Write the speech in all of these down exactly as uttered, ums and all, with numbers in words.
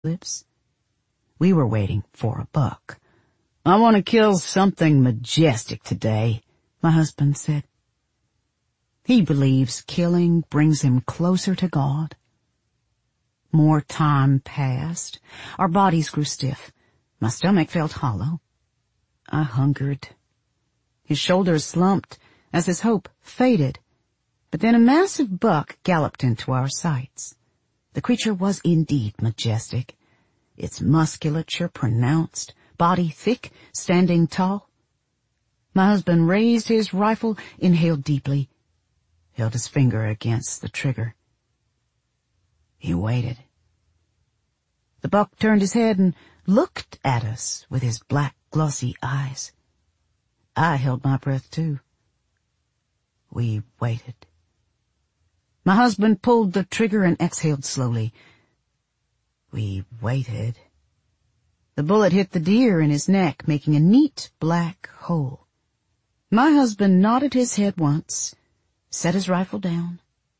lips. We were waiting for a buck. "I want to kill something majestic today," my husband said. He believes killing brings him closer to God. More time passed. Our bodies grew stiff. My stomach felt hollow. I hungered. His shoulders slumped as his hope faded. But then a massive buck galloped into our sights. The creature was indeed majestic, its musculature pronounced, body thick, standing tall. My husband raised his rifle, inhaled deeply, held his finger against the trigger. He waited. The buck turned his head and looked at us with his black, glossy eyes. I held my breath too. We waited. My husband pulled the trigger and exhaled slowly. We waited. The bullet hit the deer in his neck, making a neat black hole. My husband nodded his head once, set his rifle down.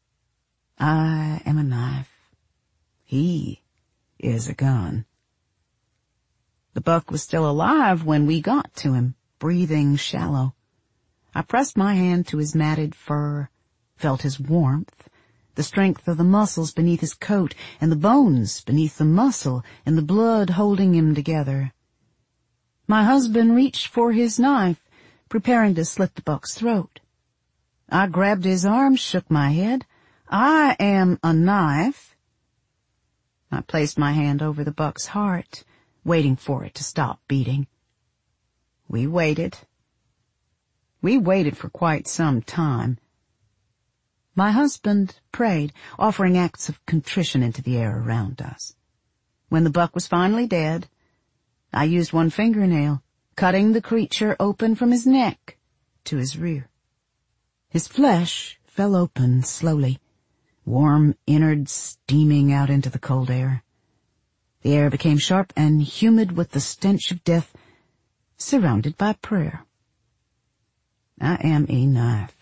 I am a knife. He is a gun. The buck was still alive when we got to him, breathing shallow. I pressed my hand to his matted fur, felt his warmth, the strength of the muscles beneath his coat, and the bones beneath the muscle, and the blood holding him together. My husband reached for his knife, preparing to slit the buck's throat. I grabbed his arm, shook my head. I am a knife. I placed my hand over the buck's heart, waiting for it to stop beating. We waited. We waited for quite some time. My husband prayed, offering acts of contrition into the air around us. When the buck was finally dead, I used one fingernail, cutting the creature open from his neck to his rear. His flesh fell open slowly, warm innards steaming out into the cold air. The air became sharp and humid with the stench of death, surrounded by prayer. I am a knife.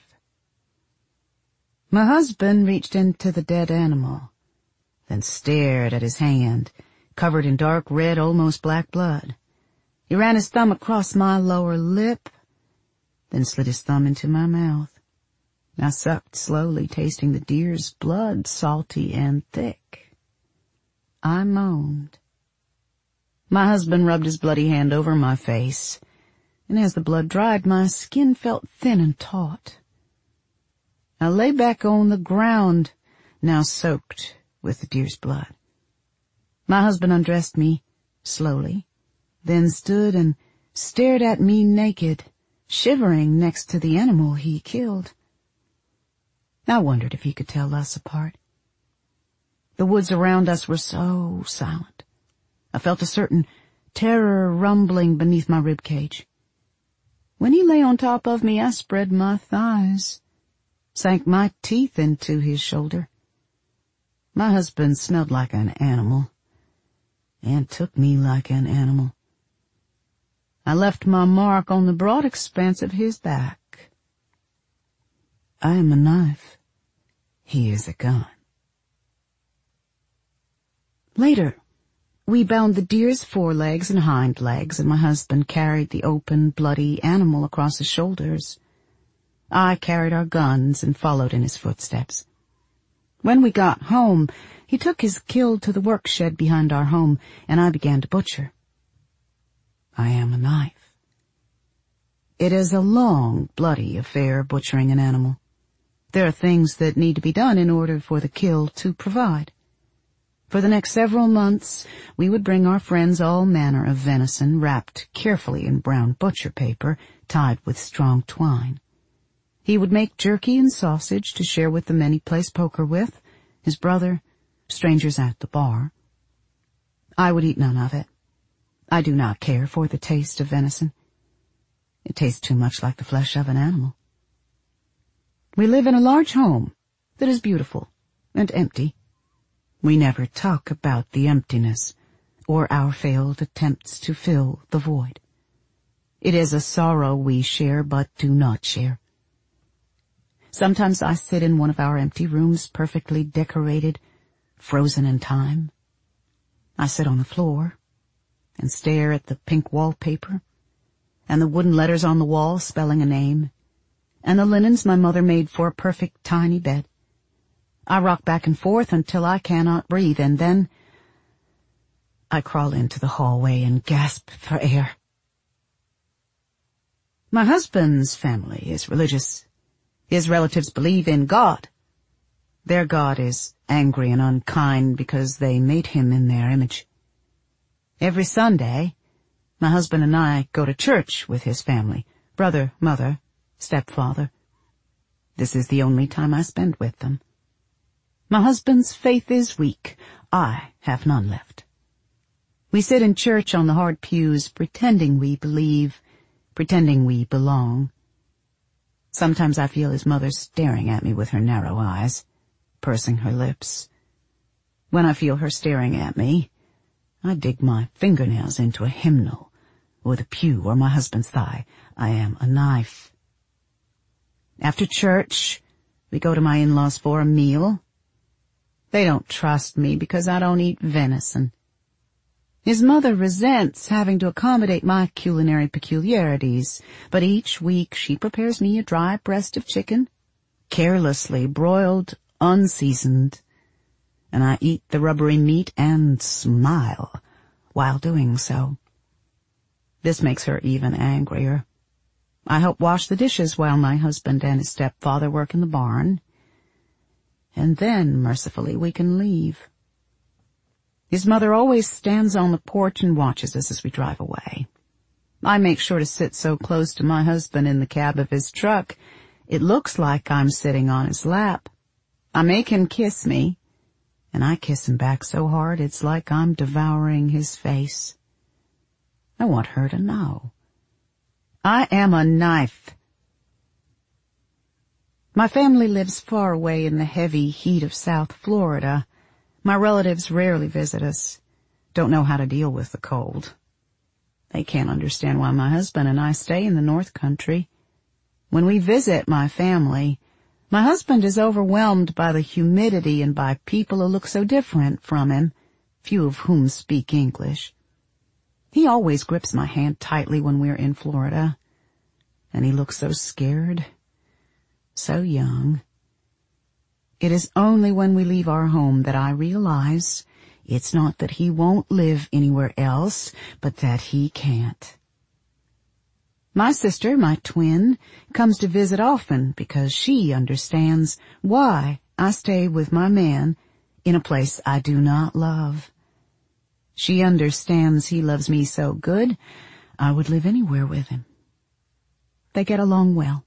My husband reached into the dead animal, then stared at his hand, covered in dark red, almost black blood. He ran his thumb across my lower lip, then slid his thumb into my mouth. I sucked slowly, tasting the deer's blood, salty and thick. I moaned. My husband rubbed his bloody hand over my face, and as the blood dried, my skin felt thin and taut. I lay back on the ground, now soaked with the deer's blood. My husband undressed me slowly, then stood and stared at me naked, shivering next to the animal he killed. I wondered if he could tell us apart. The woods around us were so silent. I felt a certain terror rumbling beneath my rib cage. When he lay on top of me, I spread my thighs, sank my teeth into his shoulder. My husband smelled like an animal, and took me like an animal. I left my mark on the broad expanse of his back. I am a knife. He is a gun. Later, we bound the deer's forelegs and hind legs, and my husband carried the open, bloody animal across his shoulders. I carried our guns and followed in his footsteps. When we got home, he took his kill to the work shed behind our home, and I began to butcher. I am a knife. It is a long, bloody affair, butchering an animal. There are things that need to be done in order for the kill to provide. For the next several months, we would bring our friends all manner of venison wrapped carefully in brown butcher paper, tied with strong twine. He would make jerky and sausage to share with the men he plays poker with, his brother, strangers at the bar. I would eat none of it. I do not care for the taste of venison. It tastes too much like the flesh of an animal. We live in a large home that is beautiful and empty. We never talk about the emptiness or our failed attempts to fill the void. It is a sorrow we share but do not share. Sometimes I sit in one of our empty rooms, perfectly decorated, frozen in time. I sit on the floor and stare at the pink wallpaper and the wooden letters on the wall spelling a name and the linens my mother made for a perfect tiny bed. I rock back and forth until I cannot breathe, and then I crawl into the hallway and gasp for air. My husband's family is religious. His relatives believe in God. Their God is angry and unkind because they made him in their image. Every Sunday, my husband and I go to church with his family, brother, mother, stepfather. This is the only time I spend with them. My husband's faith is weak. I have none left. We sit in church on the hard pews, pretending we believe, pretending we belong. Sometimes I feel his mother staring at me with her narrow eyes, pursing her lips. When I feel her staring at me, I dig my fingernails into a hymnal, or the pew, or my husband's thigh. I am a knife. After church, we go to my in-laws for a meal. They don't trust me because I don't eat venison. His mother resents having to accommodate my culinary peculiarities, but each week she prepares me a dry breast of chicken, carelessly broiled, unseasoned, and I eat the rubbery meat and smile while doing so. This makes her even angrier. I help wash the dishes while my husband and his stepfather work in the barn, and then, mercifully, we can leave. His mother always stands on the porch and watches us as we drive away. I make sure to sit so close to my husband in the cab of his truck, it looks like I'm sitting on his lap. I make him kiss me, and I kiss him back so hard it's like I'm devouring his face. I want her to know. I am a knife. My family lives far away in the heavy heat of South Florida. My relatives rarely visit us, don't know how to deal with the cold. They can't understand why my husband and I stay in the North Country. When we visit my family, my husband is overwhelmed by the humidity and by people who look so different from him, few of whom speak English. He always grips my hand tightly when we're in Florida, and he looks so scared, so young. It is only when we leave our home that I realize it's not that he won't live anywhere else, but that he can't. My sister, my twin, comes to visit often because she understands why I stay with my man in a place I do not love. She understands he loves me so good, I would live anywhere with him. They get along well.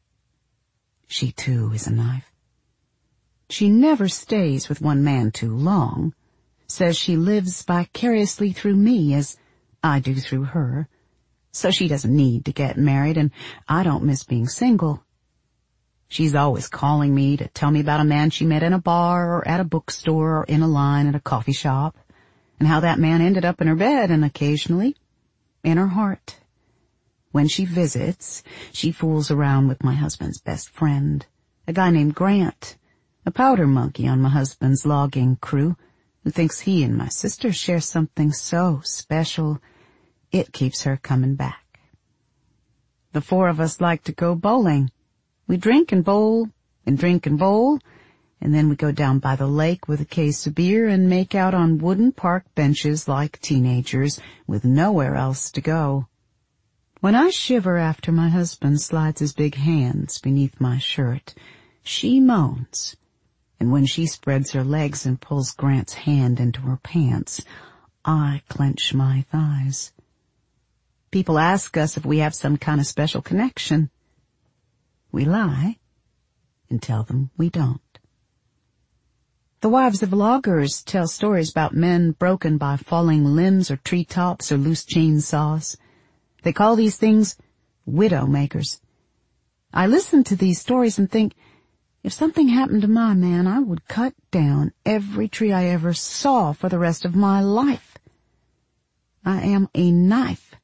She, too, is a knife. She never stays with one man too long, says she lives vicariously through me as I do through her, so she doesn't need to get married, and I don't miss being single. She's always calling me to tell me about a man she met in a bar or at a bookstore or in a line at a coffee shop, and how that man ended up in her bed and occasionally in her heart. When she visits, she fools around with my husband's best friend, a guy named Grant, a powder monkey on my husband's logging crew, who thinks he and my sister share something so special it keeps her coming back. The four of us like to go bowling. We drink and bowl and drink and bowl, and then we go down by the lake with a case of beer and make out on wooden park benches like teenagers with nowhere else to go. When I shiver after my husband slides his big hands beneath my shirt, she moans. And when she spreads her legs and pulls Grant's hand into her pants, I clench my thighs. People ask us if we have some kind of special connection. We lie and tell them we don't. The wives of loggers tell stories about men broken by falling limbs or treetops or loose chainsaws. They call these things widow makers. I listen to these stories and think, if something happened to my man, I would cut down every tree I ever saw for the rest of my life. I am a knife.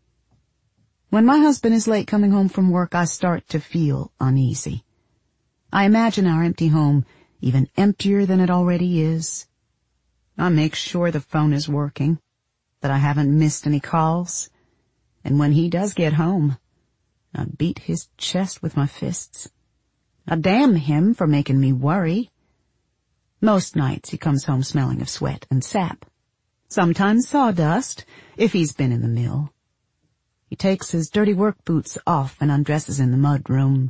When my husband is late coming home from work, I start to feel uneasy. I imagine our empty home even emptier than it already is. I make sure the phone is working, that I haven't missed any calls, and when he does get home, I beat his chest with my fists. I damn him for making me worry. Most nights he comes home smelling of sweat and sap. Sometimes sawdust, if he's been in the mill. He takes his dirty work boots off and undresses in the mud room.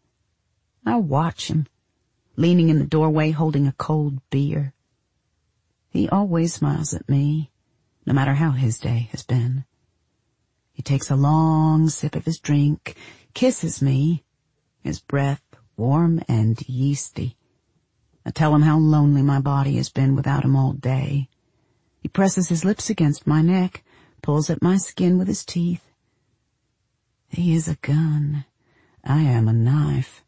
I watch him, leaning in the doorway holding a cold beer. He always smiles at me, no matter how his day has been. He takes a long sip of his drink, kisses me, his breath warm and yeasty. I tell him how lonely my body has been without him all day. He presses his lips against my neck, pulls at my skin with his teeth. He is a gun. I am a knife.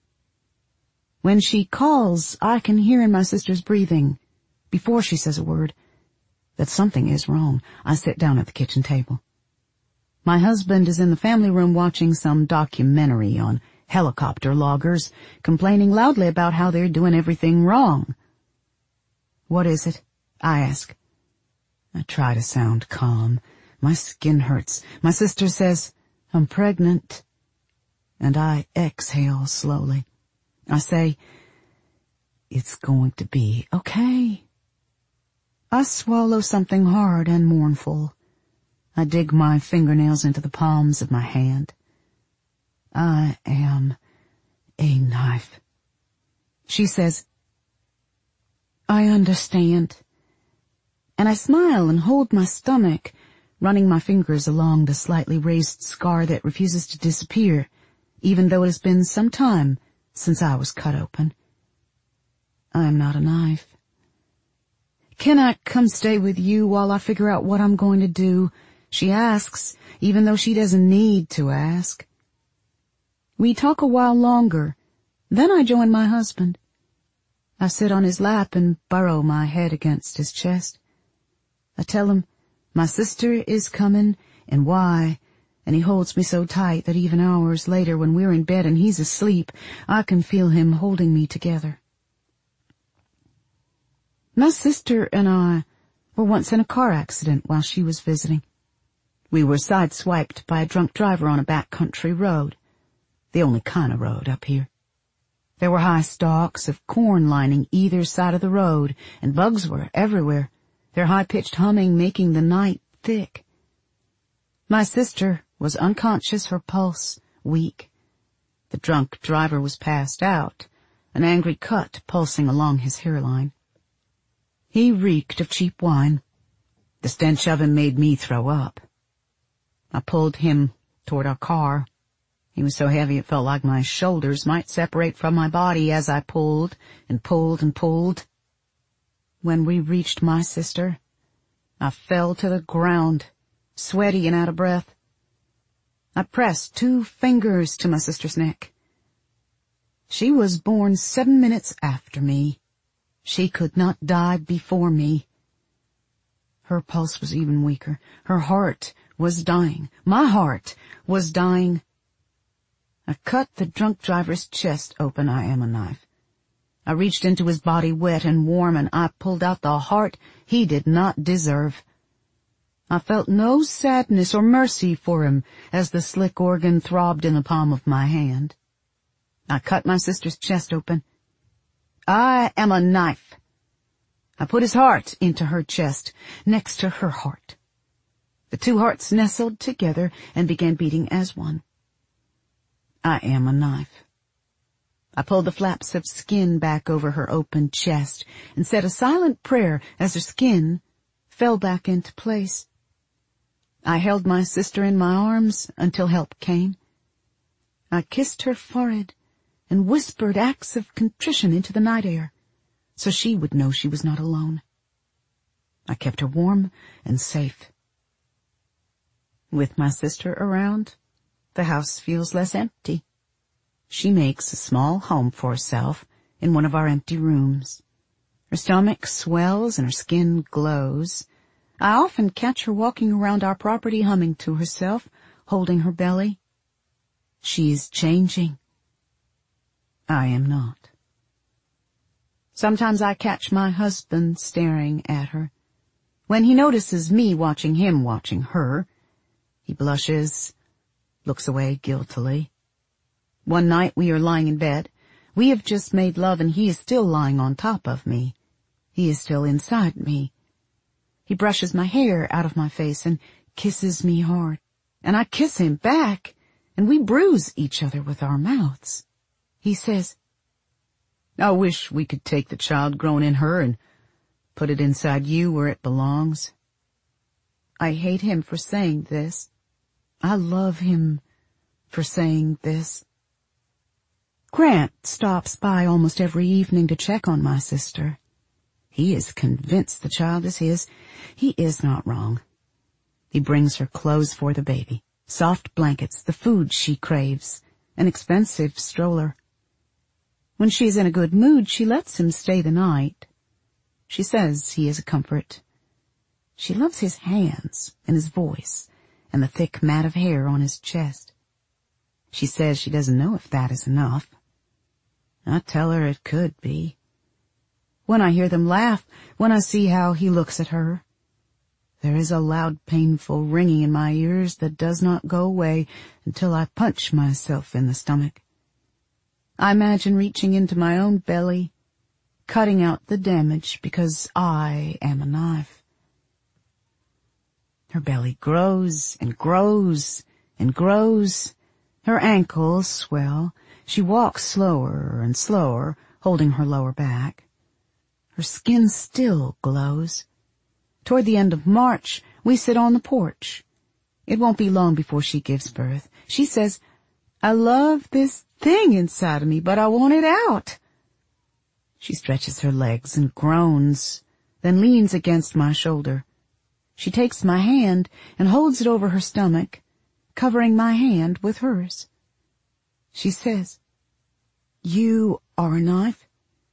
When she calls, I can hear in my sister's breathing, before she says a word, that something is wrong. I sit down at the kitchen table. My husband is in the family room watching some documentary on helicopter loggers, complaining loudly about how they're doing everything wrong. What is it? I ask. I try to sound calm. My skin hurts. My sister says, I'm pregnant. And I exhale slowly. I say, it's going to be okay. I swallow something hard and mournful. I dig my fingernails into the palms of my hand. I am a knife. She says, I understand. And I smile and hold my stomach, running my fingers along the slightly raised scar that refuses to disappear, even though it has been some time since I was cut open. I am not a knife. Can I come stay with you while I figure out what I'm going to do? She asks, even though she doesn't need to ask. We talk a while longer. Then I join my husband. I sit on his lap and burrow my head against his chest. I tell him my sister is coming and why, and he holds me so tight that even hours later when we're in bed and he's asleep, I can feel him holding me together. My sister and I were once in a car accident while she was visiting. We were sideswiped by a drunk driver on a backcountry road, the only kind of road up here. There were high stalks of corn lining either side of the road, and bugs were everywhere, their high-pitched humming making the night thick. My sister was unconscious, her pulse weak. The drunk driver was passed out, an angry cut pulsing along his hairline. He reeked of cheap wine. The stench of him made me throw up. I pulled him toward our car. He was so heavy it felt like my shoulders might separate from my body as I pulled and pulled and pulled. When we reached my sister, I fell to the ground, sweaty and out of breath. I pressed two fingers to my sister's neck. She was born seven minutes after me. She could not die before me. Her pulse was even weaker. Her heart was dying. My heart was dying. I cut the drunk driver's chest open. I am a knife. I reached into his body wet and warm, and I pulled out the heart he did not deserve. I felt no sadness or mercy for him as the slick organ throbbed in the palm of my hand. I cut my sister's chest open. I am a knife. I put his heart into her chest, next to her heart. The two hearts nestled together and began beating as one. I am a knife. I pulled the flaps of skin back over her open chest and said a silent prayer as her skin fell back into place. I held my sister in my arms until help came. I kissed her forehead and whispered acts of contrition into the night air, so she would know she was not alone. I kept her warm and safe. With my sister around, the house feels less empty. She makes a small home for herself in one of our empty rooms. Her stomach swells and her skin glows. I often catch her walking around our property humming to herself, holding her belly. She is changing. I am not. Sometimes I catch my husband staring at her. When he notices me watching him watching her, he blushes, looks away guiltily. One night we are lying in bed. We have just made love and he is still lying on top of me. He is still inside me. He brushes my hair out of my face and kisses me hard. And I kiss him back, and we bruise each other with our mouths. He says, "I wish we could take the child grown in her and put it inside you where it belongs." I hate him for saying this. I love him for saying this. Grant stops by almost every evening to check on my sister. He is convinced the child is his. He is not wrong. He brings her clothes for the baby, soft blankets, the food she craves, an expensive stroller. When she's in a good mood, she lets him stay the night. She says he is a comfort. She loves his hands and his voice and the thick mat of hair on his chest. She says she doesn't know if that is enough. I tell her it could be. When I hear them laugh, when I see how he looks at her, there is a loud, painful ringing in my ears that does not go away until I punch myself in the stomach. I imagine reaching into my own belly, cutting out the damage because I am a knife. Her belly grows and grows and grows. Her ankles swell. She walks slower and slower, holding her lower back. Her skin still glows. Toward the end of March, we sit on the porch. It won't be long before she gives birth. She says, "I love this thing inside of me, but I want it out." She stretches her legs and groans, then leans against my shoulder. She takes my hand and holds it over her stomach, covering my hand with hers. She says, "You are a knife?"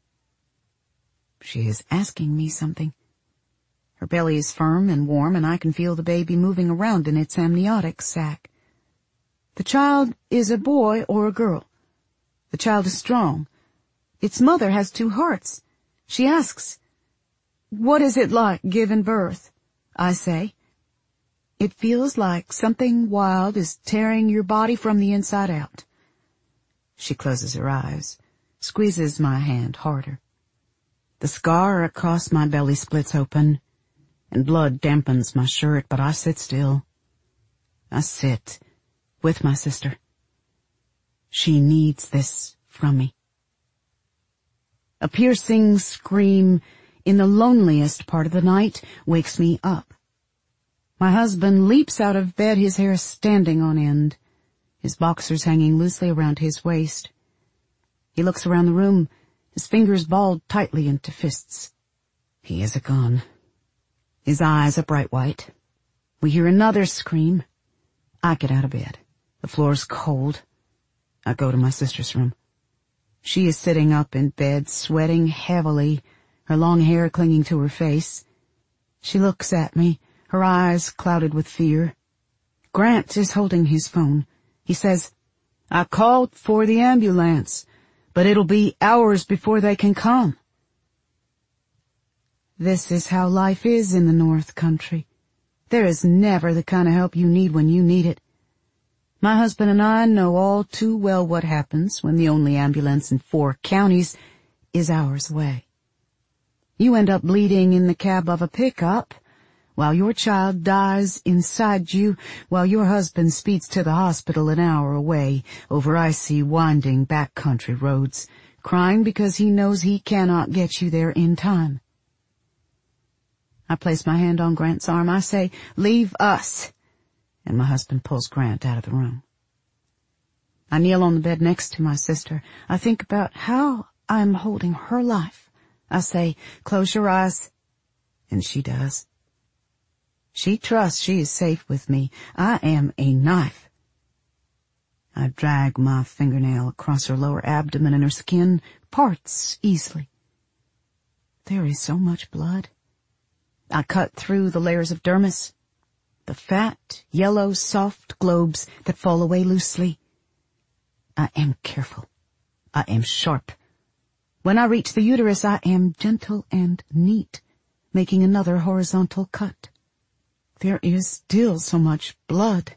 She is asking me something. Her belly is firm and warm, and I can feel the baby moving around in its amniotic sac. The child is a boy or a girl. The child is strong. Its mother has two hearts. She asks, "What is it like giving birth?" I say, "It feels like something wild is tearing your body from the inside out." She closes her eyes, squeezes my hand harder. The scar across my belly splits open, and blood dampens my shirt, but I sit still. I sit with my sister. She needs this from me. A piercing scream in the loneliest part of the night wakes me up. My husband leaps out of bed, his hair standing on end, his boxers hanging loosely around his waist. He looks around the room, his fingers balled tightly into fists. He has a gun. His eyes are bright white. We hear another scream. I get out of bed. The floor's cold. I go to my sister's room. She is sitting up in bed, sweating heavily, her long hair clinging to her face. She looks at me, her eyes clouded with fear. Grant is holding his phone. He says, "I called for the ambulance, but it'll be hours before they can come." This is how life is in the North Country. There is never the kind of help you need when you need it. My husband and I know all too well what happens when the only ambulance in four counties is hours away. You end up bleeding in the cab of a pickup while your child dies inside you, while your husband speeds to the hospital an hour away over icy, winding backcountry roads, crying because he knows he cannot get you there in time. I place my hand on Grant's arm. I say, "Leave us," and my husband pulls Grant out of the room. I kneel on the bed next to my sister. I think about how I'm holding her life. I say, "Close your eyes," and she does. She trusts she is safe with me. I am a knife. I drag my fingernail across her lower abdomen, and her skin parts easily. There is so much blood. I cut through the layers of dermis, the fat, yellow, soft globes that fall away loosely. I am careful. I am sharp. When I reach the uterus, I am gentle and neat, making another horizontal cut. There is still so much blood.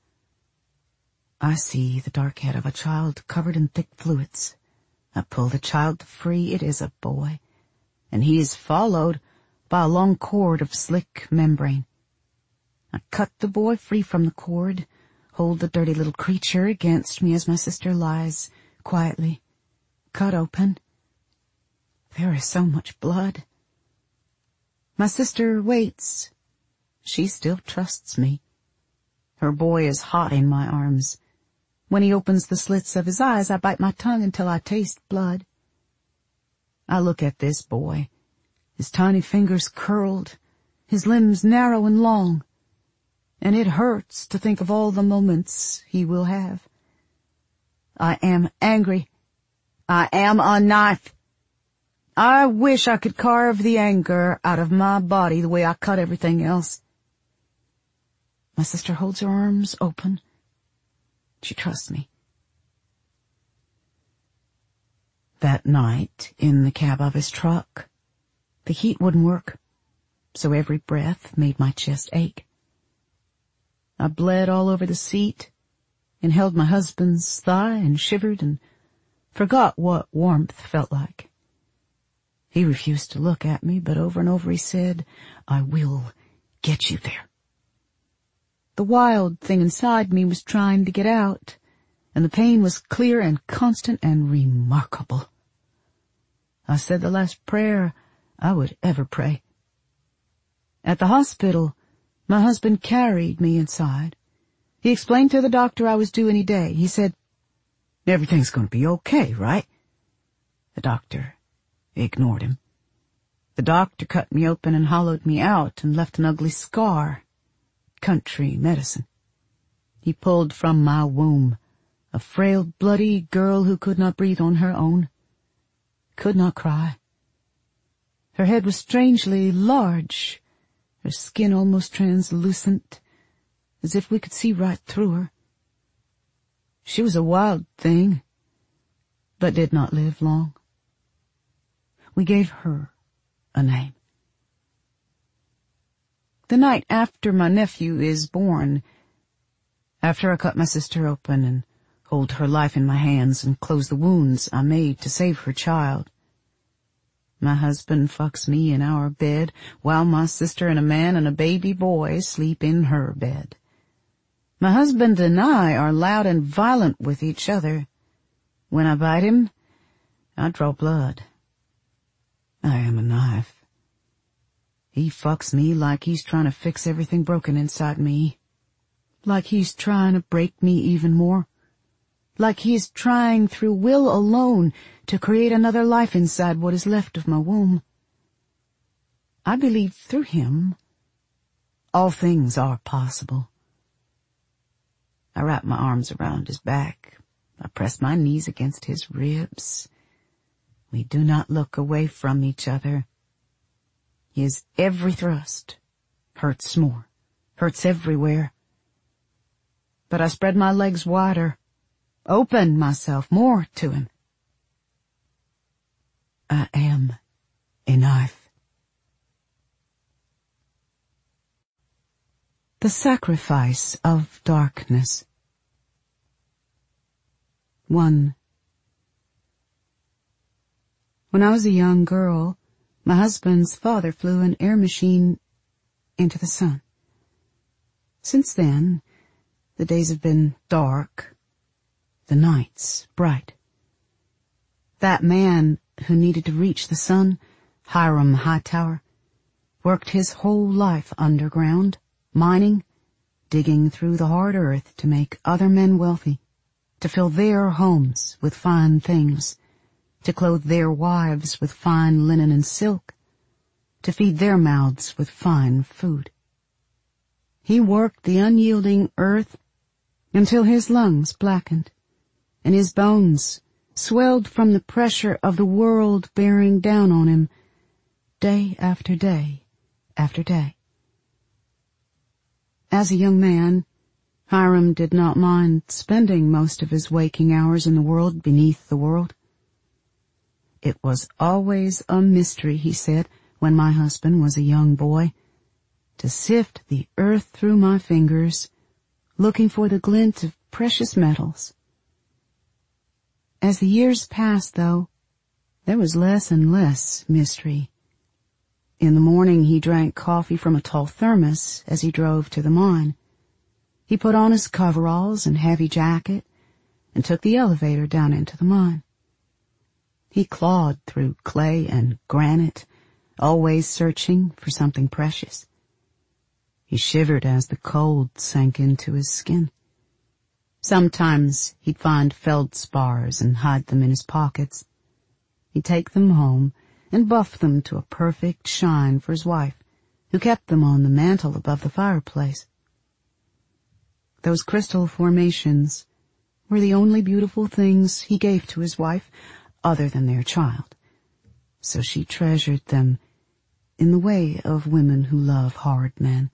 I see the dark head of a child covered in thick fluids. I pull the child free. It is a boy, and he is followed by a long cord of slick membrane. I cut the boy free from the cord, hold the dirty little creature against me as my sister lies quietly, cut open. There is so much blood. My sister waits. She still trusts me. Her boy is hot in my arms. When he opens the slits of his eyes, I bite my tongue until I taste blood. I look at this boy, his tiny fingers curled, his limbs narrow and long, and it hurts to think of all the moments he will have. I am angry. I am a knife. I wish I could carve the anger out of my body the way I cut everything else. My sister holds her arms open. She trusts me. That night, in the cab of his truck, the heat wouldn't work, so every breath made my chest ache. I bled all over the seat and held my husband's thigh and shivered and forgot what warmth felt like. He refused to look at me, but over and over he said, "I will get you there." The wild thing inside me was trying to get out, and the pain was clear and constant and remarkable. I said the last prayer I would ever pray. At the hospital, my husband carried me inside. He explained to the doctor I was due any day. He said, "Everything's going to be okay, right?" The doctor ignored him. The doctor cut me open and hollowed me out and left an ugly scar. Country medicine. He pulled from my womb a frail, bloody girl who could not breathe on her own, could not cry. Her head was strangely large, her skin almost translucent, as if we could see right through her. She was a wild thing, but did not live long. We gave her a name. The night after my nephew is born, after I cut my sister open and hold her life in my hands and close the wounds I made to save her child, my husband fucks me in our bed while my sister and a man and a baby boy sleep in her bed. My husband and I are loud and violent with each other. When I bite him, I draw blood. I am a knife. He fucks me like he's trying to fix everything broken inside me. Like he's trying to break me even more. Like he's trying through will alone to create another life inside what is left of my womb. I believe through him, all things are possible. I wrap my arms around his back. I press my knees against his ribs. We do not look away from each other. His every thrust hurts more, hurts everywhere. But I spread my legs wider, open myself more to him. I am a knife. The sacrifice of darkness. One. When I was a young girl, my husband's father flew an air machine into the sun. Since then, the days have been dark, the nights bright. That man who needed to reach the sun, Hiram Hightower, worked his whole life underground, mining, digging through the hard earth to make other men wealthy, to fill their homes with fine things, to clothe their wives with fine linen and silk, to feed their mouths with fine food. He worked the unyielding earth until his lungs blackened, and his bones swelled from the pressure of the world bearing down on him day after day after day. As a young man, Hiram did not mind spending most of his waking hours in the world beneath the world. It was always a mystery, he said, when my husband was a young boy, to sift the earth through my fingers, looking for the glint of precious metals. As the years passed, though, there was less and less mystery. In the morning he drank coffee from a tall thermos as he drove to the mine. He put on his coveralls and heavy jacket and took the elevator down into the mine. He clawed through clay and granite, always searching for something precious. He shivered as the cold sank into his skin. Sometimes he'd find feldspars and hide them in his pockets. He'd take them home and buff them to a perfect shine for his wife, who kept them on the mantel above the fireplace. Those crystal formations were the only beautiful things he gave to his wife other than their child, so she treasured them in the way of women who love hard men.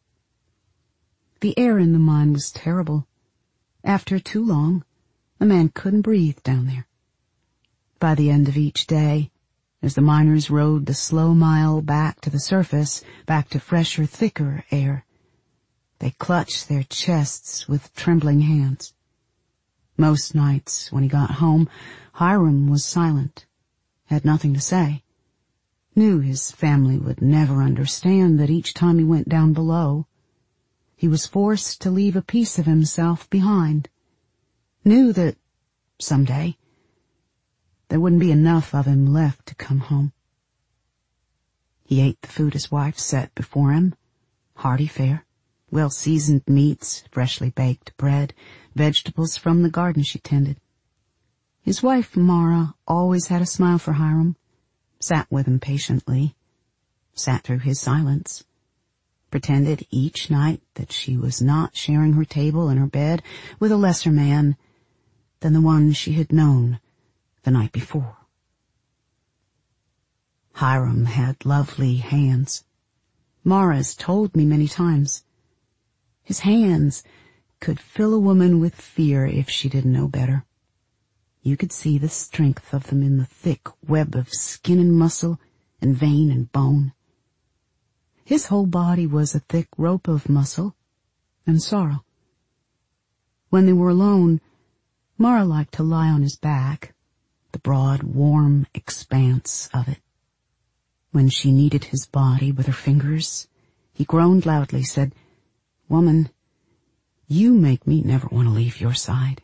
The air in the mine was terrible. After too long, a man couldn't breathe down there. By the end of each day, as the miners rode the slow mile back to the surface, back to fresher, thicker air, they clutched their chests with trembling hands. Most nights, when he got home, Hiram was silent, had nothing to say, knew his family would never understand that each time he went down below, he was forced to leave a piece of himself behind, knew that someday there wouldn't be enough of him left to come home. He ate the food his wife set before him, hearty fare, well-seasoned meats, freshly baked bread, vegetables from the garden she tended. His wife, Mara, always had a smile for Hiram, sat with him patiently, sat through his silence, pretended each night that she was not sharing her table and her bed with a lesser man than the one she had known the night before. Hiram had lovely hands. Mara's told me many times. His hands could fill a woman with fear if she didn't know better. You could see the strength of them in the thick web of skin and muscle and vein and bone. His whole body was a thick rope of muscle and sorrow. When they were alone, Mara liked to lie on his back, the broad, warm expanse of it. When she kneaded his body with her fingers, he groaned loudly, said, "Woman, you make me never want to leave your side."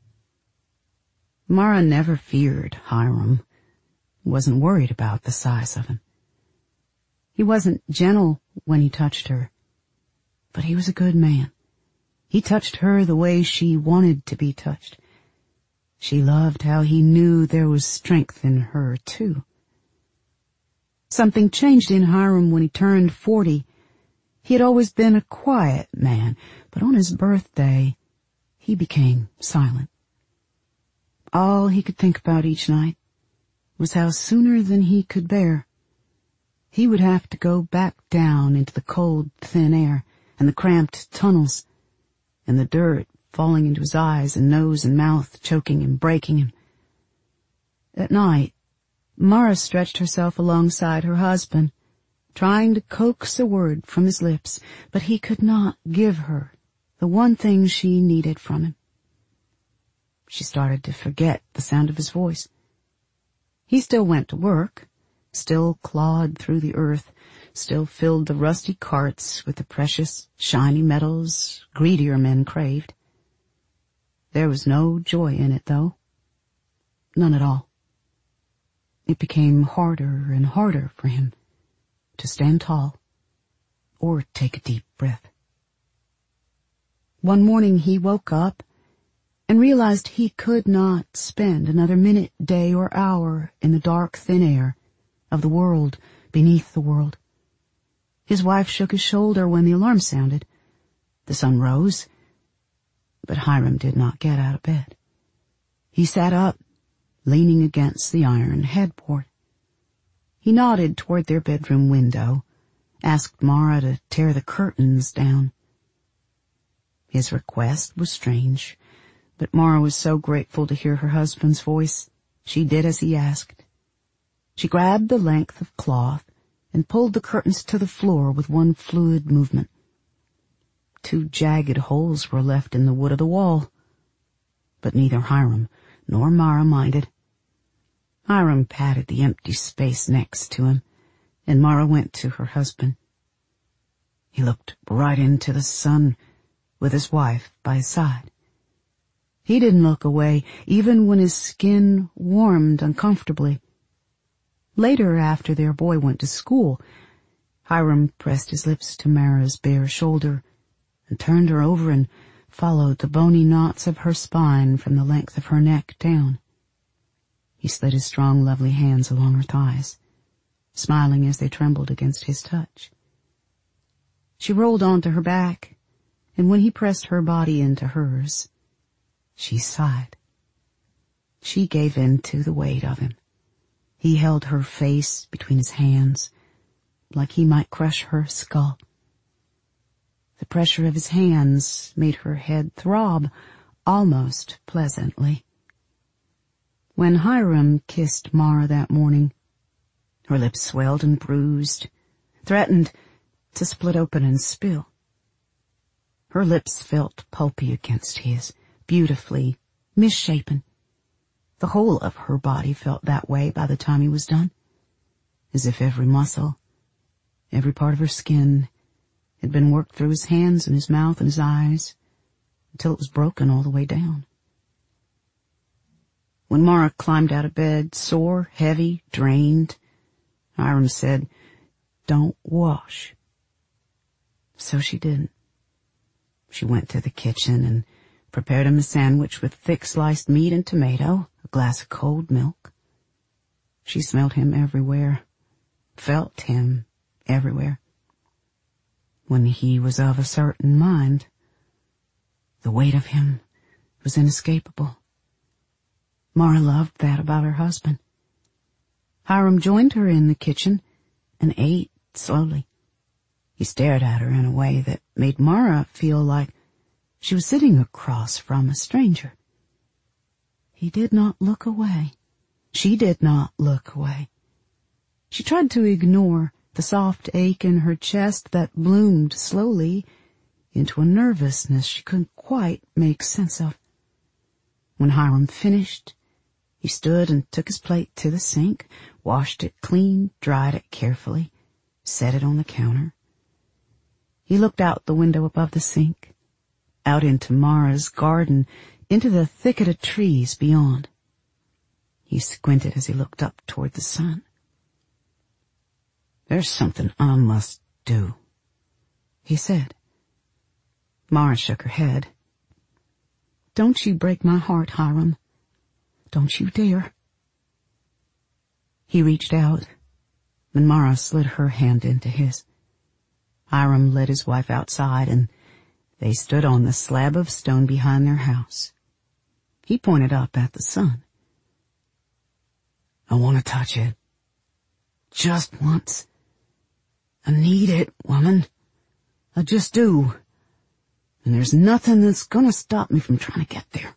Mara never feared Hiram, wasn't worried about the size of him. He wasn't gentle when he touched her, but he was a good man. He touched her the way she wanted to be touched. She loved how he knew there was strength in her, too. Something changed in Hiram when he turned forty. He had always been a quiet man, but on his birthday, he became silent. All he could think about each night was how sooner than he could bear, he would have to go back down into the cold, thin air and the cramped tunnels and the dirt falling into his eyes and nose and mouth, choking and breaking him. At night, Mara stretched herself alongside her husband, trying to coax a word from his lips, but he could not give her the one thing she needed from him. She started to forget the sound of his voice. He still went to work, still clawed through the earth, still filled the rusty carts with the precious, shiny metals greedier men craved. There was no joy in it, though. None at all. It became harder and harder for him to stand tall or take a deep breath. One morning he woke up and realized he could not spend another minute, day, or hour in the dark, thin air of the world beneath the world. His wife shook his shoulder when the alarm sounded. The sun rose, but Hiram did not get out of bed. He sat up, leaning against the iron headboard. He nodded toward their bedroom window, asked Mara to tear the curtains down. His request was strange, but Mara was so grateful to hear her husband's voice, she did as he asked, She grabbed the length of cloth and pulled the curtains to the floor with one fluid movement. Two jagged holes were left in the wood of the wall, but neither Hiram nor Mara minded. Hiram patted the empty space next to him, and Mara went to her husband. He looked right into the sun with his wife by his side. He didn't look away, even when his skin warmed uncomfortably. Later, after their boy went to school, Hiram pressed his lips to Mara's bare shoulder and turned her over and followed the bony knots of her spine from the length of her neck down. He slid his strong, lovely hands along her thighs, smiling as they trembled against his touch. She rolled onto her back, and when he pressed her body into hers, she sighed. She gave in to the weight of him. He held her face between his hands, like he might crush her skull. The pressure of his hands made her head throb almost pleasantly. When Hiram kissed Mara that morning, her lips swelled and bruised, threatened to split open and spill. Her lips felt pulpy against his, beautifully misshapen. The whole of her body felt that way by the time he was done, as if every muscle, every part of her skin had been worked through his hands and his mouth and his eyes until it was broken all the way down. When Mara climbed out of bed, sore, heavy, drained, Hiram said, "Don't wash." So she didn't. She went to the kitchen and prepared him a sandwich with thick sliced meat and tomato, a glass of cold milk. She smelled him everywhere, felt him everywhere. When he was of a certain mind, the weight of him was inescapable. Mara loved that about her husband. Hiram joined her in the kitchen and ate slowly. He stared at her in a way that made Mara feel like she was sitting across from a stranger. He did not look away. She did not look away. She tried to ignore the soft ache in her chest that bloomed slowly into a nervousness she couldn't quite make sense of. When Hiram finished, he stood and took his plate to the sink, washed it clean, dried it carefully, set it on the counter. He looked out the window above the sink, out into Mara's garden, into the thicket of trees beyond. He squinted as he looked up toward the sun. "There's something I must do," he said. Mara shook her head. "Don't you break my heart, Hiram. Don't you dare." He reached out, and Mara slid her hand into his. Hiram led his wife outside, and they stood on the slab of stone behind their house. He pointed up at the sun. "I want to touch it. Just once. I need it, woman. I just do. And there's nothing that's going to stop me from trying to get there."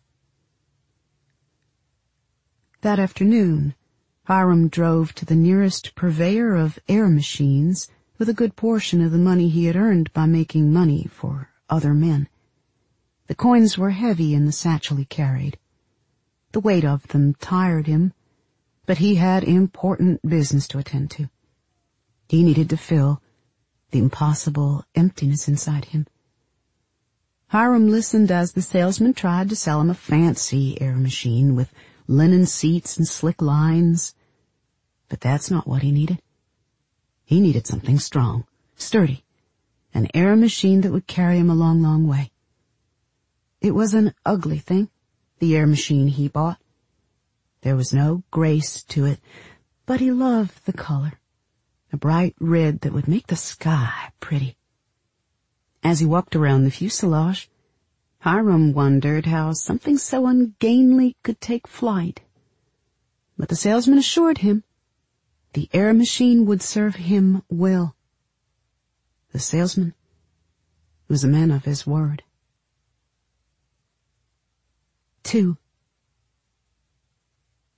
That afternoon, Hiram drove to the nearest purveyor of air machines with a good portion of the money he had earned by making money for other men. The coins were heavy in the satchel he carried. The weight of them tired him, but he had important business to attend to. He needed to fill the impossible emptiness inside him. Hiram listened as the salesman tried to sell him a fancy air machine with linen seats and slick lines. But that's not what he needed. He needed something strong, sturdy, an air machine that would carry him a long, long way. It was an ugly thing, the air machine he bought. There was no grace to it, but he loved the color, a bright red that would make the sky pretty. As he walked around the fuselage, Hiram wondered how something so ungainly could take flight. But the salesman assured him the air machine would serve him well. The salesman was a man of his word. Two.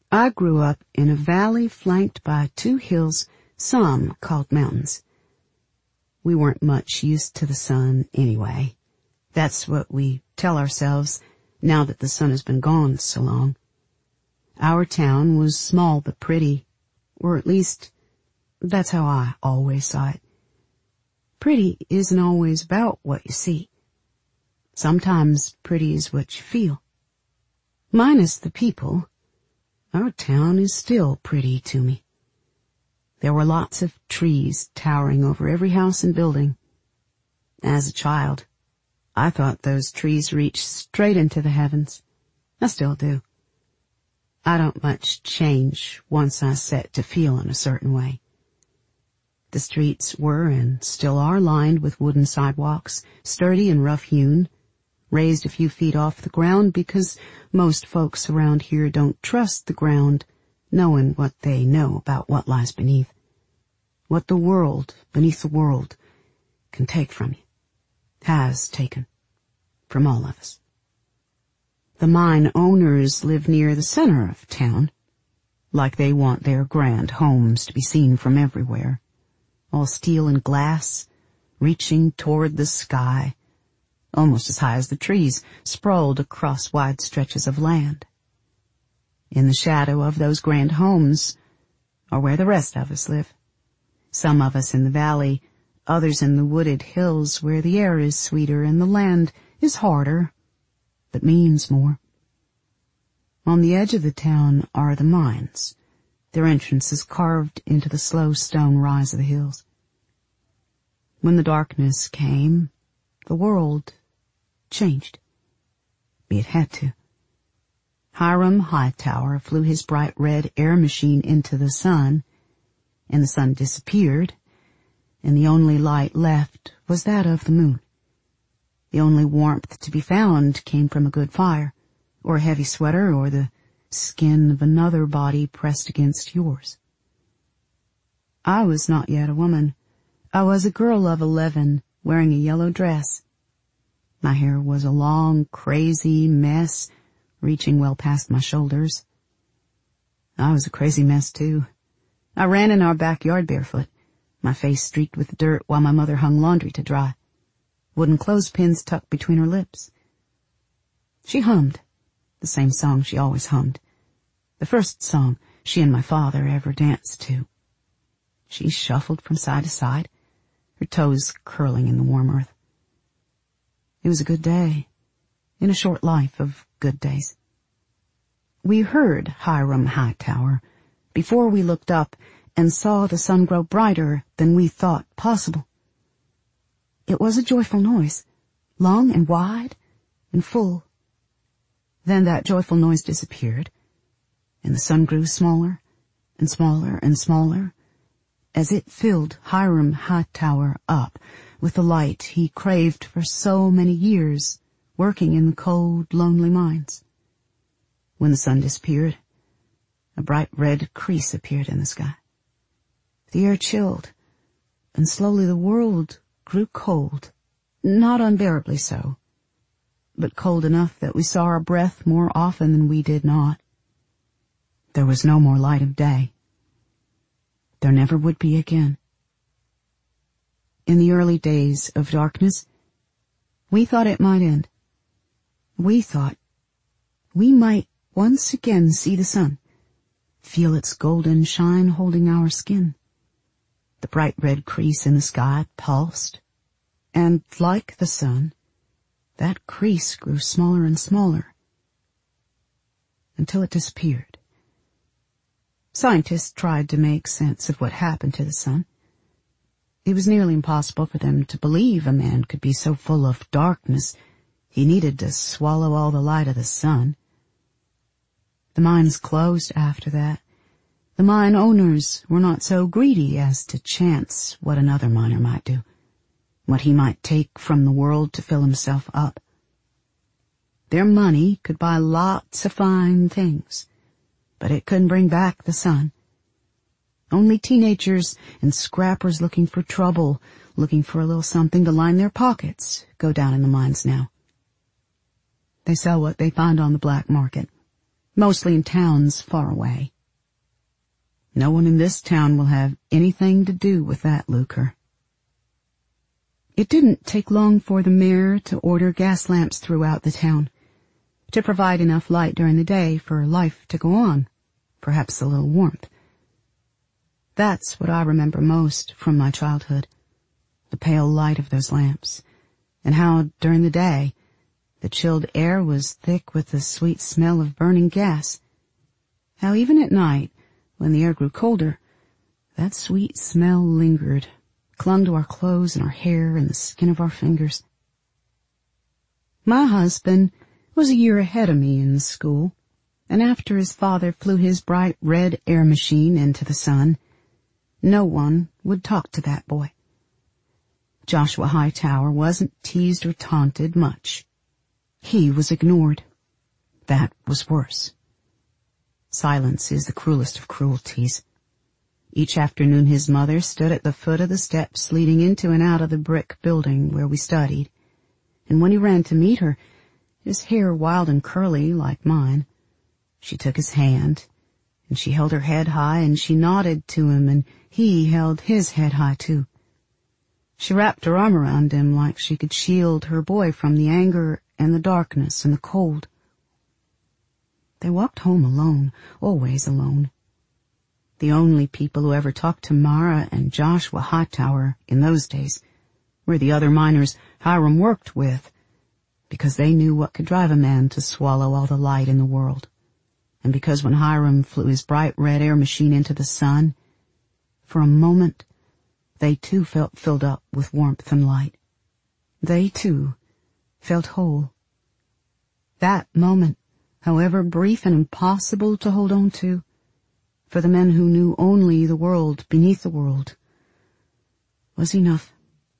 I grew up in a valley flanked by two hills some called mountains. We weren't much used to the sun anyway. That's what we tell ourselves now that the sun has been gone so long. Our town was small but pretty, or at least that's how I always saw it. Pretty isn't always about what you see. Sometimes pretty is what you feel. Minus the people, our town is still pretty to me. There were lots of trees towering over every house and building. As a child, I thought those trees reached straight into the heavens. I still do. I don't much change once I set to feel in a certain way. The streets were and still are lined with wooden sidewalks, sturdy and rough-hewn, raised a few feet off the ground because most folks around here don't trust the ground, knowing what they know about what lies beneath. What the world, beneath the world, can take from you, has taken from all of us. The mine owners live near the center of town, like they want their grand homes to be seen from everywhere, all steel and glass, reaching toward the sky, almost as high as the trees, sprawled across wide stretches of land. In the shadow of those grand homes are where the rest of us live. Some of us in the valley, others in the wooded hills where the air is sweeter and the land is harder, but means more. On the edge of the town are the mines, their entrances carved into the slow stone rise of the hills. When the darkness came, the world changed. It had to. Hiram Hightower flew his bright red air machine into the sun, and the sun disappeared, and the only light left was that of the moon. The only warmth to be found came from a good fire, or a heavy sweater, or the skin of another body pressed against yours. I was not yet a woman. I was a girl of eleven, wearing a yellow dress. My hair was a long, crazy mess, reaching well past my shoulders. I was a crazy mess, too. I ran in our backyard barefoot, my face streaked with dirt while my mother hung laundry to dry, wooden clothespins tucked between her lips. She hummed, the same song she always hummed, the first song she and my father ever danced to. She shuffled from side to side, her toes curling in the warm earth. It was a good day, in a short life of good days. We heard Hiram Hightower before we looked up and saw the sun grow brighter than we thought possible. It was a joyful noise, long and wide and full. Then that joyful noise disappeared, and the sun grew smaller and smaller and smaller as it filled Hiram Hightower up with the light he craved for so many years, working in the cold, lonely mines. When the sun disappeared, a bright red crease appeared in the sky. The air chilled, and slowly the world grew cold, not unbearably so, but cold enough that we saw our breath more often than we did not. There was no more light of day. There never would be again. In the early days of darkness, we thought it might end. We thought we might once again see the sun, feel its golden shine holding our skin. The bright red crease in the sky pulsed, and like the sun, that crease grew smaller and smaller until it disappeared. Scientists tried to make sense of what happened to the sun. It was nearly impossible for them to believe a man could be so full of darkness he needed to swallow all the light of the sun. The mines closed after that. The mine owners were not so greedy as to chance what another miner might do, what he might take from the world to fill himself up. Their money could buy lots of fine things, but it couldn't bring back the sun. Only teenagers and scrappers looking for trouble, looking for a little something to line their pockets, go down in the mines now. They sell what they find on the black market. mostly in towns far away. No one in this town will have anything to do with that lucre. It didn't take long for the mayor to order gas lamps throughout the town, to provide enough light during the day for life to go on, perhaps a little warmth. That's what I remember most from my childhood, the pale light of those lamps, and how, during the day, the chilled air was thick with the sweet smell of burning gas. How even at night, when the air grew colder, that sweet smell lingered, clung to our clothes and our hair and the skin of our fingers. My husband was a year ahead of me in school, and after his father flew his bright red air machine into the sun, no one would talk to that boy. Joshua Hightower wasn't teased or taunted much. He was ignored. That was worse. Silence is the cruelest of cruelties. Each afternoon his mother stood at the foot of the steps leading into and out of the brick building where we studied, and when he ran to meet her, his hair wild and curly like mine, she took his hand, and she held her head high, and she nodded to him, and he held his head high too. She wrapped her arm around him like she could shield her boy from the anger and the darkness and the cold. They walked home alone, always alone. The only people who ever talked to Mara and Joshua Hightower in those days were the other miners Hiram worked with, because they knew what could drive a man to swallow all the light in the world, and because when Hiram flew his bright red air machine into the sun, for a moment they too felt filled up with warmth and light. They too felt whole. That moment, however brief and impossible to hold on to, for the men who knew only the world beneath the world, was enough.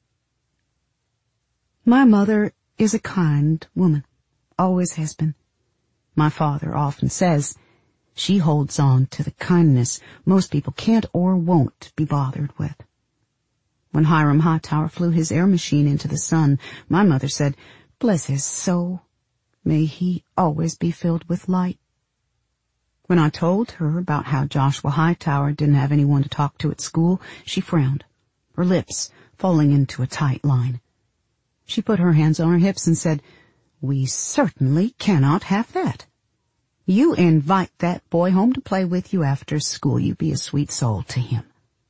My mother is a kind woman, always has been. My father often says she holds on to the kindness most people can't or won't be bothered with. When Hiram Hightower flew his air machine into the sun, my mother said, "Bless his soul, may he always be filled with light." When I told her about how Joshua Hightower didn't have anyone to talk to at school, she frowned, her lips falling into a tight line. She put her hands on her hips and said, "We certainly cannot have that. You invite that boy home to play with you after school. You be a sweet soul to him."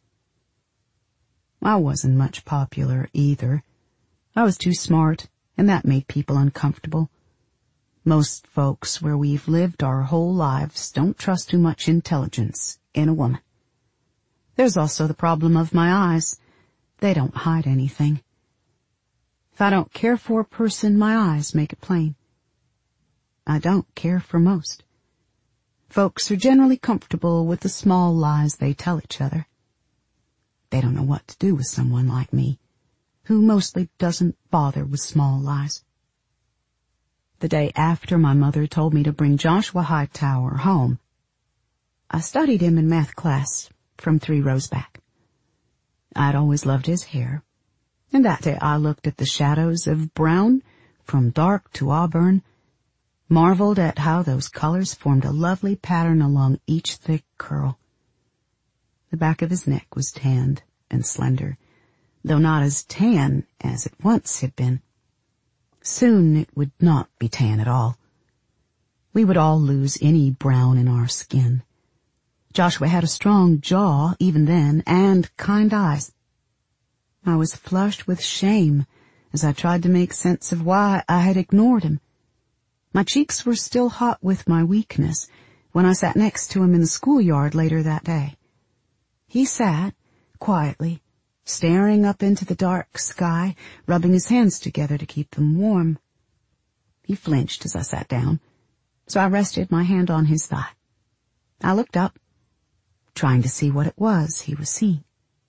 I wasn't much popular either. I was too smart, and that made people uncomfortable. Most folks where we've lived our whole lives don't trust too much intelligence in a woman. There's also the problem of my eyes. They don't hide anything. If I don't care for a person, my eyes make it plain. I don't care for most. Folks are generally comfortable with the small lies they tell each other. They don't know what to do with someone like me, who mostly doesn't bother with small lies. The day after my mother told me to bring Joshua Hightower home, I studied him in math class from three rows back. I'd always loved his hair, and that day I looked at the shadows of brown from dark to auburn, marveled at how those colors formed a lovely pattern along each thick curl. The back of his neck was tanned and slender, though not as tan as it once had been. Soon it would not be tan at all. We would all lose any brown in our skin. Joshua had a strong jaw even then, and kind eyes. I was flushed with shame as I tried to make sense of why I had ignored him. My cheeks were still hot with my weakness when I sat next to him in the schoolyard later that day. He sat, quietly, staring up into the dark sky, rubbing his hands together to keep them warm. He flinched as I sat down, so I rested my hand on his thigh. I looked up, trying to see what it was he was seeing.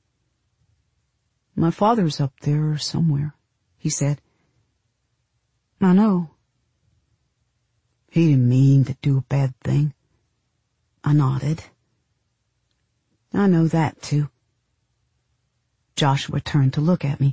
"My father's up there somewhere," he said. "I know." "He didn't mean to do a bad thing." I nodded. "I know that, too." Joshua turned to look at me.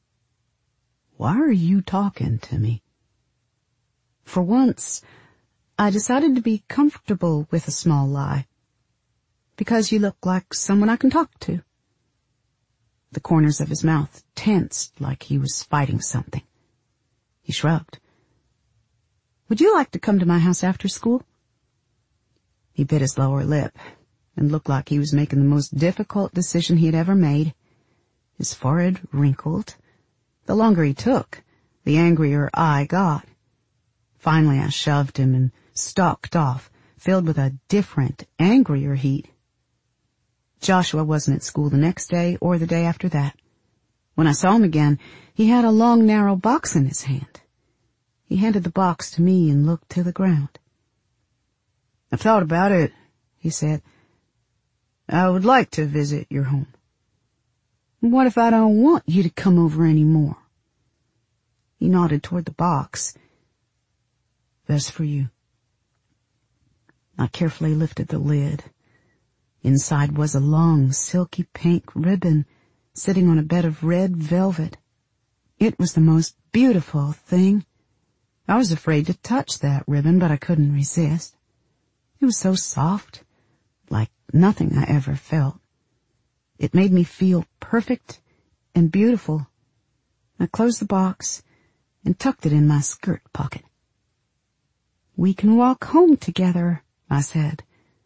"Why are you talking to me?" For once, I decided to be comfortable with a small lie. Because you look like someone I can talk to. The corners of his mouth tensed like he was fighting something. He shrugged. Would you like to come to my house after school? He bit his lower lip and looked like he was making the most difficult decision he had ever made. His forehead wrinkled. The longer he took, the angrier I got. Finally I shoved him and stalked off, filled with a different, angrier heat. Joshua wasn't at school the next day or the day after that. When I saw him again, he had a long, narrow box in his hand. He handed the box to me and looked to the ground. I've thought about it, he said. I would like to visit your home. What if I don't want you to come over anymore? He nodded toward the box. Best for you. I carefully lifted the lid. Inside was a long, silky pink ribbon sitting on a bed of red velvet. It was the most beautiful thing. I was afraid to touch that ribbon, but I couldn't resist. It was so soft, like nothing I ever felt. It made me feel perfect and beautiful. I closed the box and tucked it in my skirt pocket. We can walk home together, I said.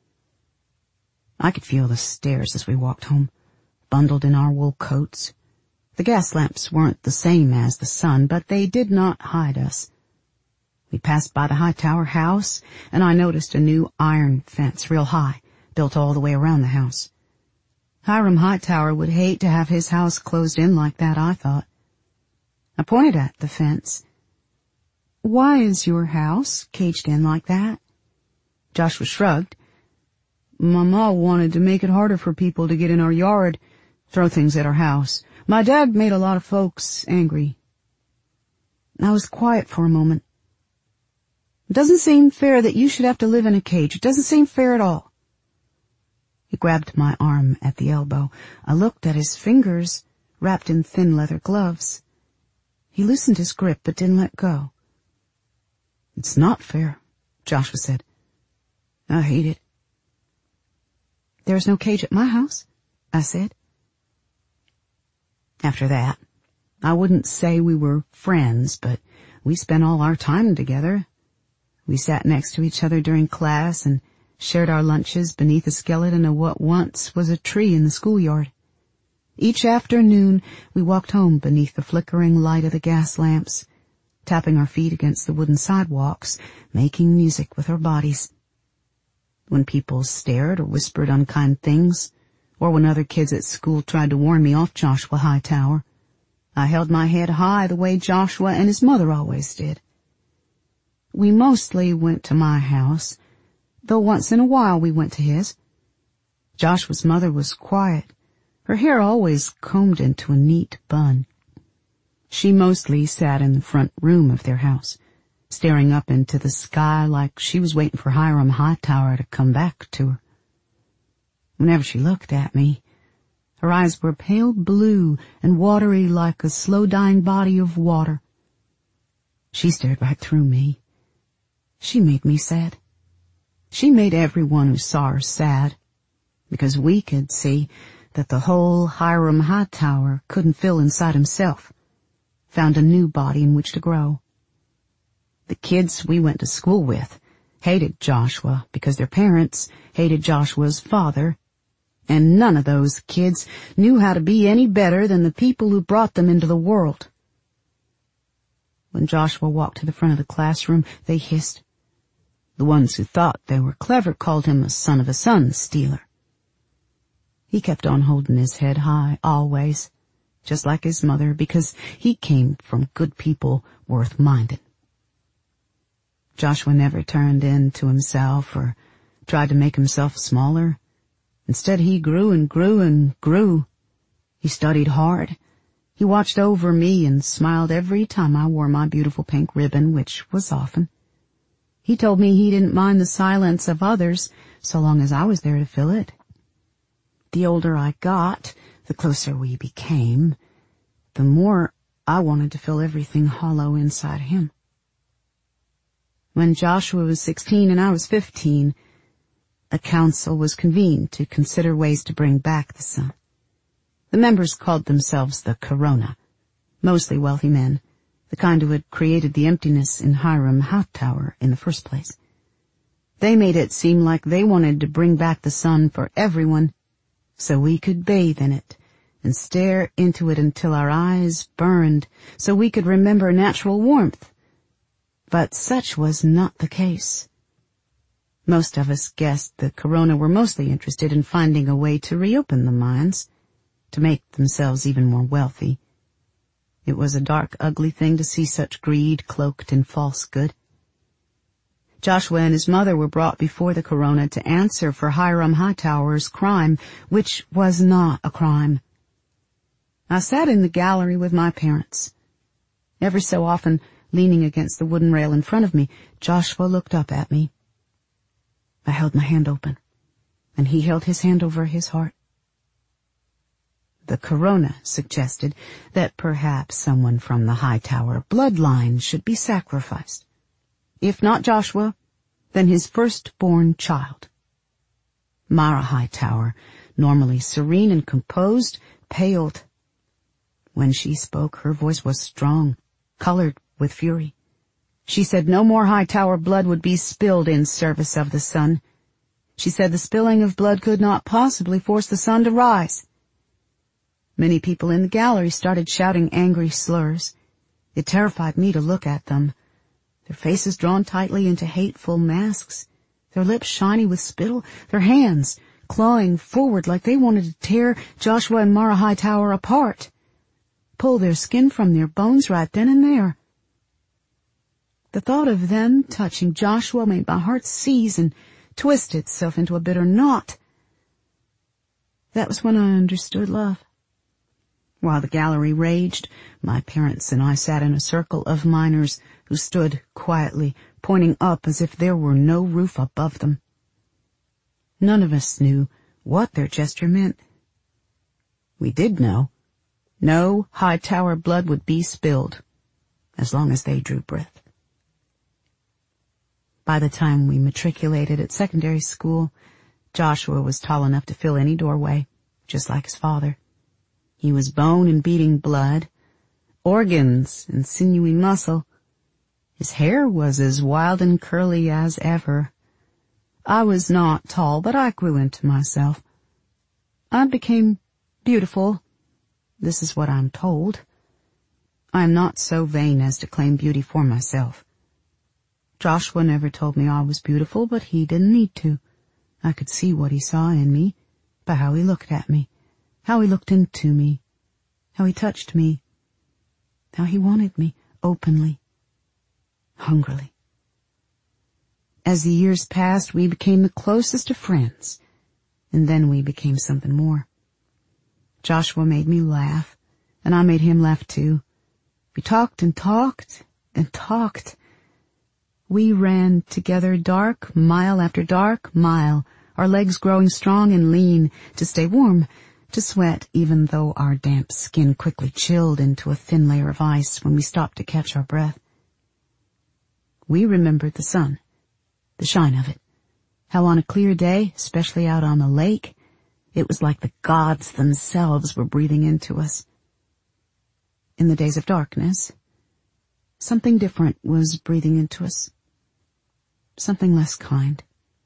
I could feel the stairs as we walked home, bundled in our wool coats. The gas lamps weren't the same as the sun, but they did not hide us. We passed by the Hightower house, and I noticed a new iron fence, real high, built all the way around the house. Hiram Hightower would hate to have his house closed in like that, I thought. I pointed at the fence. Why is your house caged in like that? Joshua shrugged. Mama wanted to make it harder for people to get in our yard, throw things at our house. My dad made a lot of folks angry. I was quiet for a moment. It doesn't seem fair that you should have to live in a cage. It doesn't seem fair at all. He grabbed my arm at the elbow. I looked at his fingers, wrapped in thin leather gloves. He loosened his grip but didn't let go. It's not fair, Joshua said. I hate it. There's no cage at my house, I said. After that, I wouldn't say we were friends, but we spent all our time together. We sat next to each other during class and shared our lunches beneath the skeleton of what once was a tree in the schoolyard. Each afternoon, we walked home beneath the flickering light of the gas lamps, tapping our feet against the wooden sidewalks, making music with our bodies. When people stared or whispered unkind things, or when other kids at school tried to warn me off Joshua Hightower, I held my head high the way Joshua and his mother always did. We mostly went to my house, though once in a while we went to his. Joshua's mother was quiet, her hair always combed into a neat bun. She mostly sat in the front room of their house, staring up into the sky like she was waiting for Hiram Hightower to come back to her. Whenever she looked at me, her eyes were pale blue and watery like a slow-dying body of water. She stared right through me. She made me sad. She made everyone who saw her sad, because we could see that the whole Hiram Hightower couldn't fill inside himself, found a new body in which to grow. The kids we went to school with hated Joshua because their parents hated Joshua's father, and none of those kids knew how to be any better than the people who brought them into the world. When Joshua walked to the front of the classroom, they hissed. The ones who thought they were clever called him a son of a sun stealer. He kept on holding his head high, always, just like his mother, because he came from good people worth minding. Joshua never turned into himself or tried to make himself smaller. Instead, he grew and grew and grew. He studied hard. He watched over me and smiled every time I wore my beautiful pink ribbon, which was often. He told me he didn't mind the silence of others so long as I was there to fill it. The older I got, the closer we became, the more I wanted to fill everything hollow inside him. When Joshua was sixteen and I was fifteen, a council was convened to consider ways to bring back the sun. The members called themselves the Corona, mostly wealthy men, the kind who had created the emptiness in Hiram Hightower in the first place. They made it seem like they wanted to bring back the sun for everyone, so we could bathe in it and stare into it until our eyes burned, so we could remember natural warmth. But such was not the case. Most of us guessed the Corona were mostly interested in finding a way to reopen the mines, to make themselves even more wealthy. It was a dark, ugly thing to see such greed cloaked in false good. Joshua and his mother were brought before the Corona to answer for Hiram Hightower's crime, which was not a crime. I sat in the gallery with my parents. Every so often, leaning against the wooden rail in front of me, Joshua looked up at me. I held my hand open, and he held his hand over his heart. The Corona suggested that perhaps someone from the Hightower bloodline should be sacrificed. If not Joshua, then his firstborn child. Mara Hightower, normally serene and composed, paled. When she spoke, her voice was strong, colored with fury. She said no more Hightower blood would be spilled in service of the sun. She said the spilling of blood could not possibly force the sun to rise. Many people in the gallery started shouting angry slurs. It terrified me to look at them. Their faces drawn tightly into hateful masks, their lips shiny with spittle, their hands clawing forward like they wanted to tear Joshua and Mara Hightower apart, pull their skin from their bones right then and there. The thought of them touching Joshua made my heart seize and twist itself into a bitter knot. That was when I understood love. While the gallery raged, my parents and I sat in a circle of miners who stood quietly, pointing up as if there were no roof above them. None of us knew what their gesture meant. We did know. No Hightower blood would be spilled, as long as they drew breath. By the time we matriculated at secondary school, Joshua was tall enough to fill any doorway, just like his father. He was bone and beating blood, organs and sinewy muscle. His hair was as wild and curly as ever. I was not tall, but I grew into myself. I became beautiful. This is what I'm told. I am not so vain as to claim beauty for myself. Joshua never told me I was beautiful, but he didn't need to. I could see what he saw in me by how he looked at me, how he looked into me, how he touched me, how he wanted me openly, hungrily. As the years passed, we became the closest of friends, and then we became something more. Joshua made me laugh, and I made him laugh too. We talked and talked and talked. We ran together dark mile after dark mile, our legs growing strong and lean to stay warm, to sweat even though our damp skin quickly chilled into a thin layer of ice when we stopped to catch our breath. We remembered the sun, the shine of it, how on a clear day, especially out on the lake, it was like the gods themselves were breathing into us. In the days of darkness, something different was breathing into us, something less kind.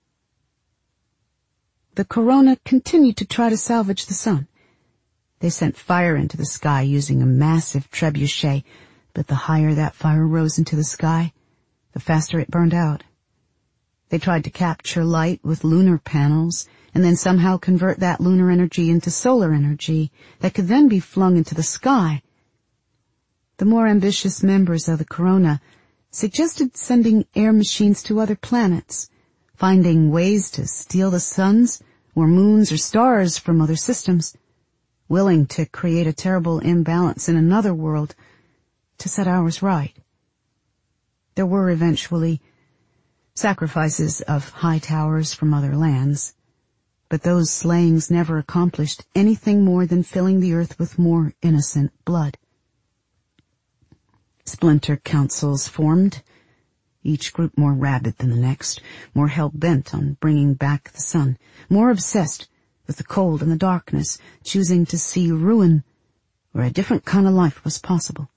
The Corona continued to try to salvage the sun. They sent fire into the sky using a massive trebuchet, but the higher that fire rose into the sky, the faster it burned out. They tried to capture light with lunar panels and then somehow convert that lunar energy into solar energy that could then be flung into the sky. The more ambitious members of the Corona suggested sending air machines to other planets, finding ways to steal the suns or moons or stars from other systems, willing to create a terrible imbalance in another world to set ours right. There were eventually sacrifices of Hightowers from other lands, but those slayings never accomplished anything more than filling the earth with more innocent blood. Splinter councils formed, each group more rabid than the next, more hell-bent on bringing back the sun, more obsessed with the cold and the darkness, choosing to see ruin where a different kind of life was possible.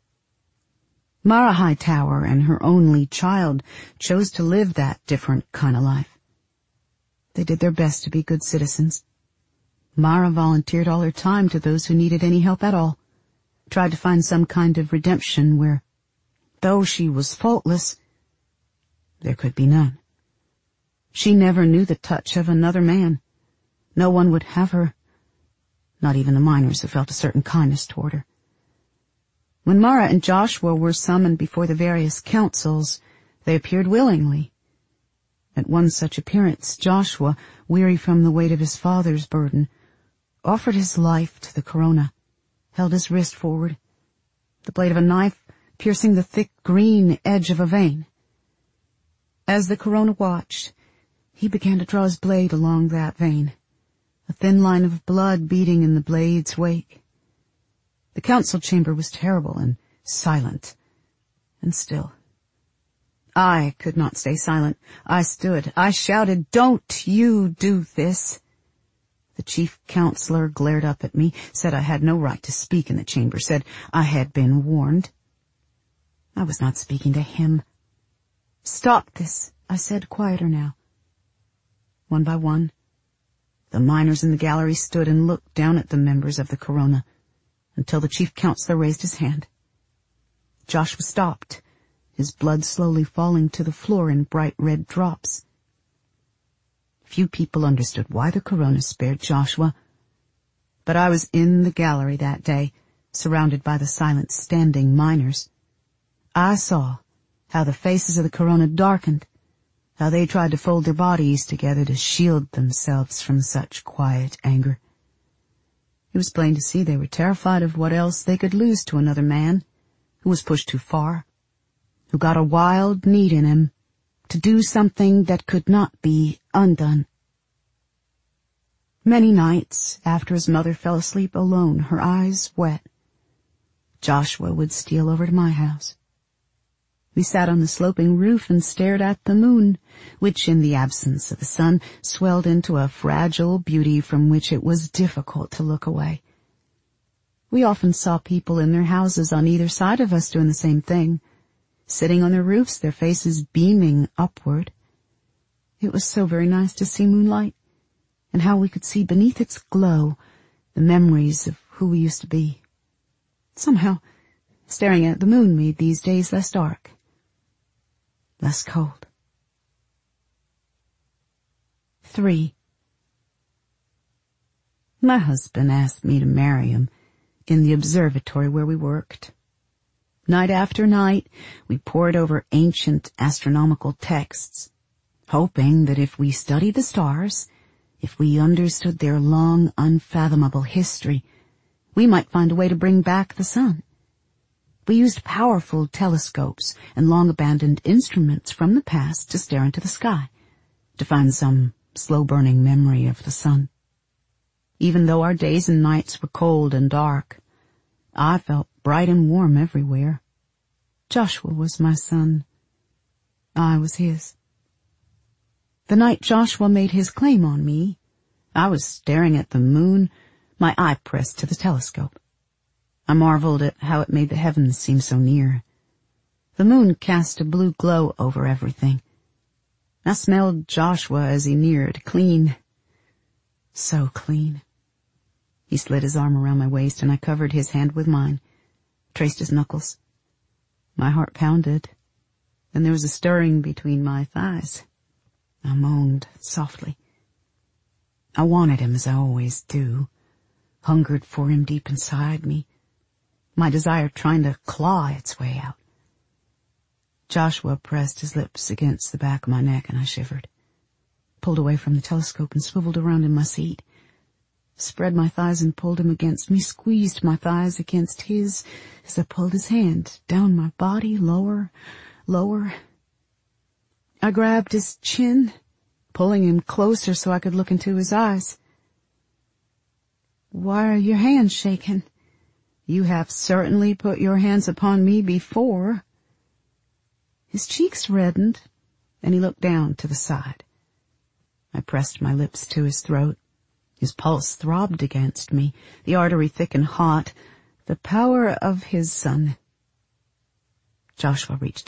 Mara Hightower and her only child chose to live that different kind of life. They did their best to be good citizens. Mara volunteered all her time to those who needed any help at all, tried to find some kind of redemption where, though she was faultless, there could be none. She never knew the touch of another man. No one would have her, not even the miners who felt a certain kindness toward her. When Mara and Joshua were summoned before the various councils, they appeared willingly. At one such appearance, Joshua, weary from the weight of his father's burden, offered his life to the corona, held his wrist forward, the blade of a knife piercing the thick green edge of a vein. As the corona watched, he began to draw his blade along that vein, a thin line of blood beating in the blade's wake. The council chamber was terrible and silent and still. I could not stay silent. I stood. I shouted, "Don't you do this!" The chief counselor glared up at me, said I had no right to speak in the chamber, said I had been warned. I was not speaking to him. "Stop this," I said, quieter now. One by one, the miners in the gallery stood and looked down at the members of the corona, until the chief counselor raised his hand. Joshua stopped, his blood slowly falling to the floor in bright red drops. Few people understood why the corona spared Joshua, but I was in the gallery that day, surrounded by the silent, standing miners. I saw how the faces of the corona darkened, how they tried to fold their bodies together to shield themselves from such quiet anger. It was plain to see they were terrified of what else they could lose to another man who was pushed too far, who got a wild need in him to do something that could not be undone. Many nights, after his mother fell asleep alone, her eyes wet, Joshua would steal over to my house. We sat on the sloping roof and stared at the moon, which, in the absence of the sun, swelled into a fragile beauty from which it was difficult to look away. We often saw people in their houses on either side of us doing the same thing, sitting on their roofs, their faces beaming upward. It was so very nice to see moonlight, and how we could see beneath its glow the memories of who we used to be. Somehow, staring at the moon made these days less dark, less cold. Three. My husband asked me to marry him in the observatory where we worked. Night after night, we pored over ancient astronomical texts, hoping that if we studied the stars, if we understood their long, unfathomable history, we might find a way to bring back the sun. We used powerful telescopes and long-abandoned instruments from the past to stare into the sky, to find some slow-burning memory of the sun. Even though our days and nights were cold and dark, I felt bright and warm everywhere. Joshua was my son. I was his. The night Joshua made his claim on me, I was staring at the moon, my eye pressed to the telescope. I marveled at how it made the heavens seem so near. The moon cast a blue glow over everything. I smelled Joshua as he neared, clean. So clean. He slid his arm around my waist and I covered his hand with mine, traced his knuckles. My heart pounded, and there was a stirring between my thighs. I moaned softly. I wanted him as I always do, hungered for him deep inside me, my desire trying to claw its way out. Joshua pressed his lips against the back of my neck and I shivered, pulled away from the telescope and swiveled around in my seat, spread my thighs and pulled him against me, squeezed my thighs against his as I pulled his hand down my body, lower, lower. I grabbed his chin, pulling him closer so I could look into his eyes. "Why are your hands shaking? You have certainly put your hands upon me before." His cheeks reddened, and he looked down to the side. I pressed my lips to his throat. His pulse throbbed against me, the artery thick and hot, the power of his son. Joshua reached